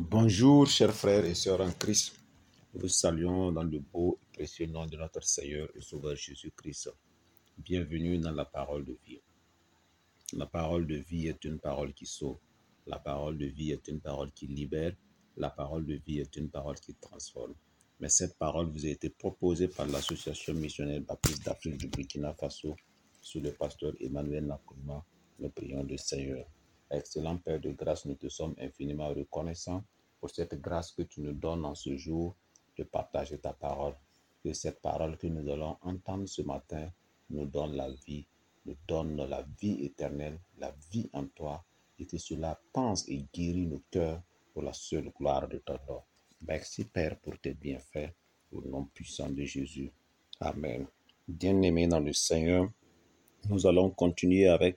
Bonjour, chers frères et sœurs en Christ. Nous vous saluons dans le beau et précieux nom de notre Seigneur et Sauveur Jésus-Christ. Bienvenue dans la parole de vie. La parole de vie est une parole qui sauve. La parole de vie est une parole qui libère. La parole de vie est une parole qui transforme. Mais cette parole vous a été proposée par l'association missionnaire baptiste d'Afrique du Burkina Faso sous le pasteur Emmanuel Nakouma. Nous prions le Seigneur. Excellent Père de grâce, nous te sommes infiniment reconnaissants pour cette grâce que tu nous donnes en ce jour de partager ta parole. Que cette parole que nous allons entendre ce matin nous donne la vie, nous donne la vie éternelle, la vie en toi, et que cela pense et guérit nos cœurs pour la seule gloire de ton nom. Merci Père pour tes bienfaits, au nom puissant de Jésus. Amen. Bien-aimés dans le Seigneur, nous allons continuer avec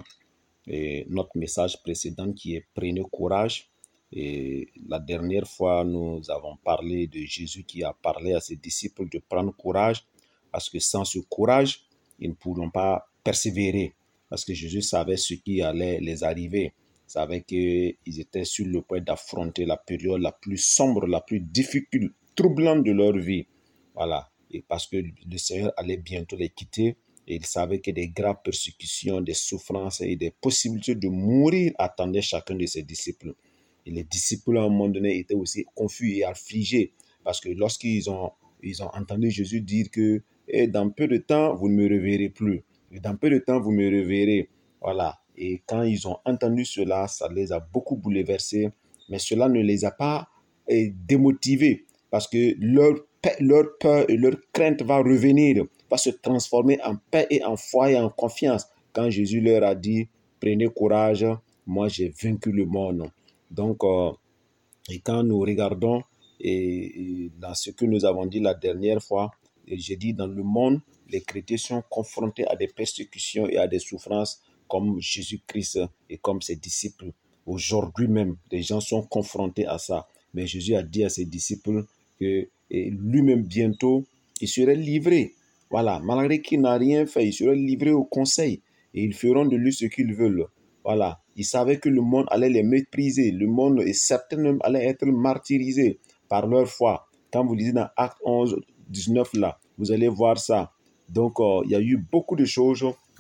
notre message précédent qui est « Prenez courage ». Et la dernière fois, nous avons parlé de Jésus qui a parlé à ses disciples de prendre courage, parce que sans ce courage, ils ne pourront pas persévérer, parce que Jésus savait ce qui allait les arriver. Il savait qu'ils étaient sur le point d'affronter la période la plus sombre, la plus difficile, troublante de leur vie. Voilà. Et parce que le Seigneur allait bientôt les quitter, et il savait que des graves persécutions, des souffrances et des possibilités de mourir attendaient chacun de ses disciples. Et les disciples, à un moment donné, étaient aussi confus et affligés, parce que lorsqu'ils ont entendu Jésus dire que dans peu de temps, vous ne me reverrez plus. Et dans peu de temps, vous me reverrez. Voilà. Et quand ils ont entendu cela, ça les a beaucoup bouleversés, mais cela ne les a pas démotivés, parce que leur peur et leur crainte va revenir, va se transformer en paix et en foi et en confiance. Quand Jésus leur a dit, prenez courage, moi j'ai vaincu le monde. Donc, et quand nous regardons et dans ce que nous avons dit la dernière fois, j'ai dit dans le monde, les chrétiens sont confrontés à des persécutions et à des souffrances comme Jésus-Christ et comme ses disciples. Aujourd'hui même, les gens sont confrontés à ça. Mais Jésus a dit à ses disciples que lui-même bientôt, il serait livré. Voilà, malgré qu'il n'a rien fait, il serait livré au conseil et ils feront de lui ce qu'ils veulent. Voilà, ils savaient que le monde allait les mépriser, le monde et certains même allaient être martyrisés par leur foi. Quand vous lisez dans Acte 11, 19 là, vous allez voir ça. Donc, il y a eu beaucoup de choses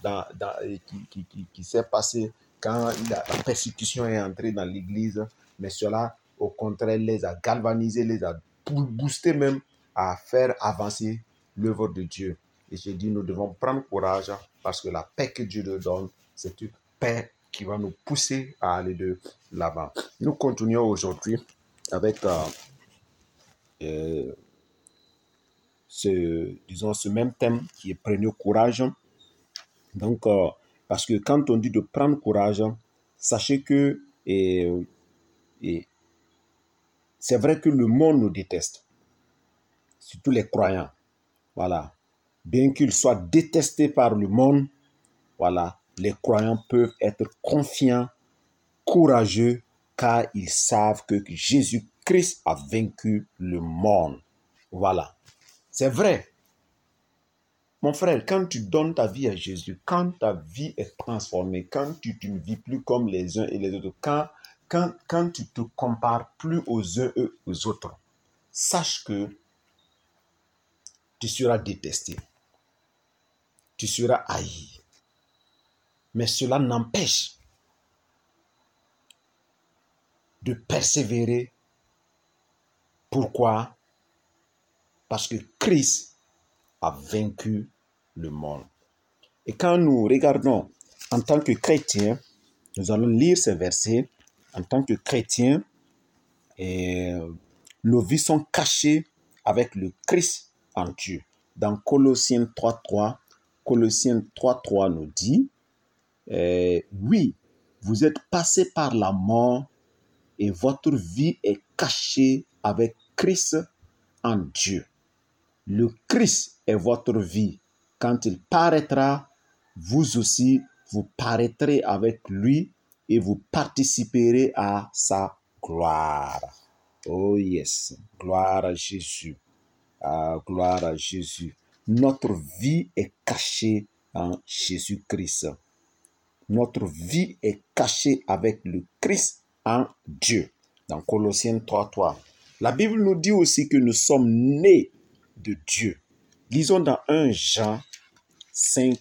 qui s'est passé quand la persécution est entrée dans l'église, mais cela, au contraire, les a galvanisés, les a boostés même à faire avancer l'œuvre de Dieu. Et j'ai dit, nous devons prendre courage parce que la paix que Dieu nous donne, c'est une paix qui va nous pousser à aller de l'avant. Nous continuons aujourd'hui avec ce même thème qui est prenez courage. Donc, parce que quand on dit de prendre courage, sachez que c'est vrai que le monde nous déteste, surtout les croyants. Voilà. Bien qu'ils soient détestés par le monde, voilà, les croyants peuvent être confiants, courageux, car ils savent que Jésus-Christ a vaincu le monde. Voilà. C'est vrai. Mon frère, quand tu donnes ta vie à Jésus, quand ta vie est transformée, quand tu ne vis plus comme les uns et les autres, quand tu te compares plus aux uns et aux autres, sache que tu seras détesté. Tu seras haï. Mais cela n'empêche de persévérer. Pourquoi? Parce que Christ a vaincu le monde. Et quand nous regardons en tant que chrétiens, nous allons lire ces versets. En tant que chrétiens, nos vies sont cachées avec le Christ en Dieu. Dans Colossiens 3.3, Colossiens 3.3 nous dit, oui, vous êtes passés par la mort et votre vie est cachée avec Christ en Dieu. Le Christ est votre vie. Quand il paraîtra, vous aussi, vous paraîtrez avec lui et vous participerez à sa gloire. Oh yes, gloire à Jésus. Ah, gloire à Jésus. Notre vie est cachée en Jésus-Christ. Notre vie est cachée avec le Christ en Dieu. Dans Colossiens 3:3. La Bible nous dit aussi que nous sommes nés de Dieu. Lisons dans 1 Jean 5,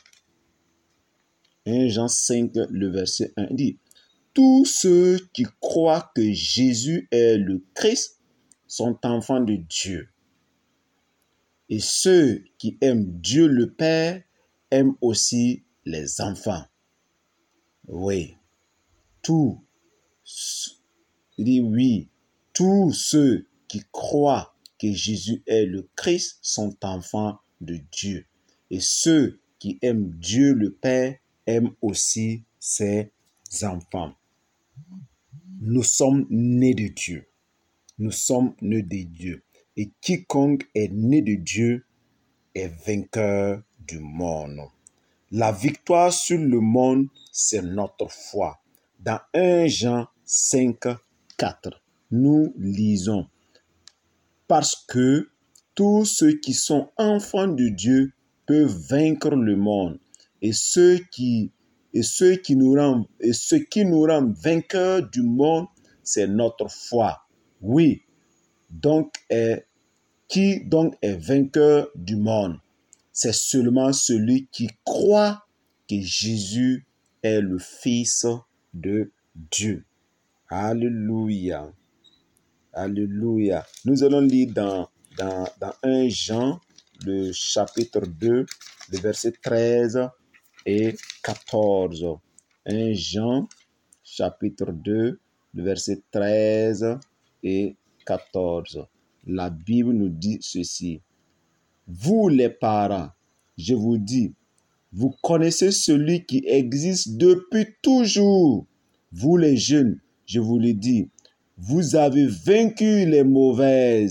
le verset 1. Il dit, tous ceux qui croient que Jésus est le Christ sont enfants de Dieu. Et ceux qui aiment Dieu le Père aiment aussi les enfants. Oui. Il dit oui. Tous ceux qui croient que Jésus est le Christ sont enfants de Dieu. Et ceux qui aiment Dieu le Père aiment aussi ses enfants. Nous sommes nés de Dieu. Nous sommes nés de Dieu. Et quiconque est né de Dieu est vainqueur du monde. La victoire sur le monde, c'est notre foi. Dans 1 Jean 5, 4, nous lisons « Parce que tous ceux qui sont enfants de Dieu peuvent vaincre le monde. Et ce qui nous rend vainqueurs du monde, c'est notre foi. » Oui, qui donc est vainqueur du monde? C'est seulement celui qui croit que Jésus est le Fils de Dieu. Alléluia. Alléluia. Nous allons lire dans 1 Jean, le chapitre 2, le verset 13 et 14. 1 Jean, chapitre 2, le verset 13 et 14. La Bible nous dit ceci. Vous les parents, je vous dis, vous connaissez celui qui existe depuis toujours. Vous les jeunes, je vous le dis, vous avez vaincu le mauvais.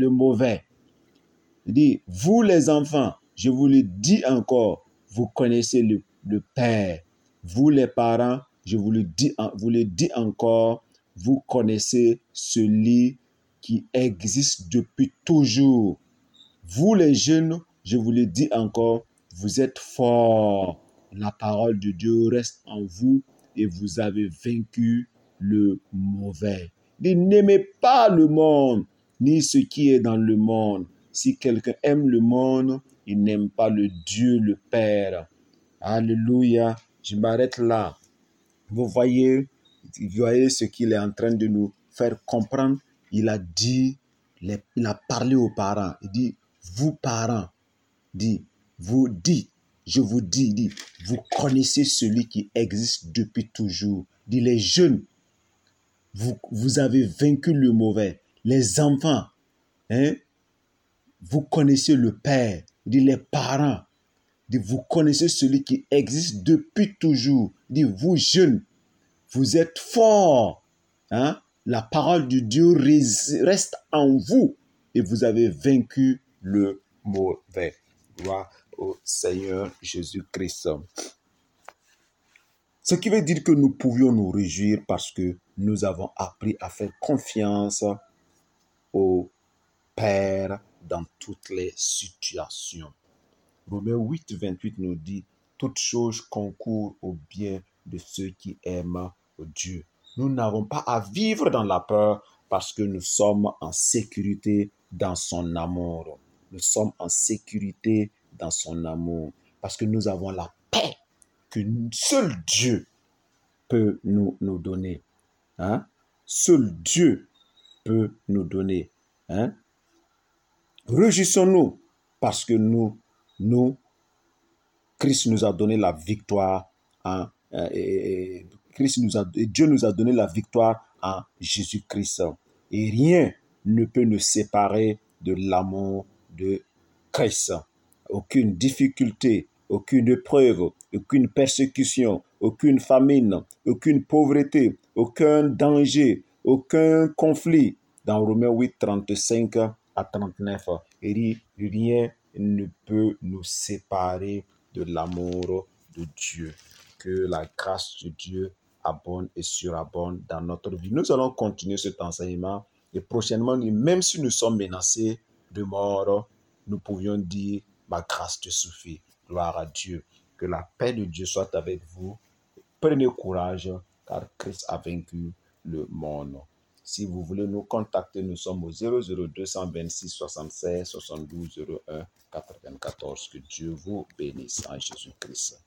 Il dit, vous les enfants, je vous le dis encore, vous connaissez le Père. Vous les parents, je vous le dis encore, vous connaissez celui qui existe depuis toujours. Vous les jeunes, je vous le dis encore, vous êtes forts. La parole de Dieu reste en vous et vous avez vaincu le mauvais. N'aimez pas le monde, ni ce qui est dans le monde. Si quelqu'un aime le monde, il n'aime pas le Dieu, le Père. Alléluia. Je m'arrête là. Vous voyez ce qu'il est en train de nous faire comprendre. Il a parlé aux parents. Il dit, vous parents, je vous dis, vous connaissez celui qui existe depuis toujours. Dit les jeunes, vous avez vaincu le mauvais. Les enfants, vous connaissez le Père. Dit les parents, vous connaissez celui qui existe depuis toujours. Dit vous jeunes, vous êtes forts. La parole de Dieu reste en vous et vous avez vaincu le mauvais. Gloire au Seigneur Jésus-Christ. Ce qui veut dire que nous pouvions nous réjouir parce que nous avons appris à faire confiance au Père dans toutes les situations. Romains 8, 28 nous dit « Toutes choses concourent au bien de ceux qui aiment Dieu. » Nous n'avons pas à vivre dans la peur parce que nous sommes en sécurité dans son amour. Nous sommes en sécurité dans son amour parce que nous avons la paix que seul Dieu peut nous donner. Seul Dieu peut nous donner. Réjouissons-nous parce que Christ nous a donné la victoire. Dieu nous a donné la victoire en Jésus-Christ. Et rien ne peut nous séparer de l'amour de Christ. Aucune difficulté, aucune épreuve, aucune persécution, aucune famine, aucune pauvreté, aucun danger, aucun conflit. Dans Romains 8, 35 à 39, il dit rien ne peut nous séparer de l'amour de Dieu. Que la grâce de Dieu abonde et surabonde dans notre vie. Nous allons continuer cet enseignement et prochainement, même si nous sommes menacés de mort, nous pouvions dire ma grâce te suffit. Gloire à Dieu. Que la paix de Dieu soit avec vous. Prenez courage car Christ a vaincu le monde. Si vous voulez nous contacter, nous sommes au 00226 76 72 01 94. Que Dieu vous bénisse en Jésus-Christ.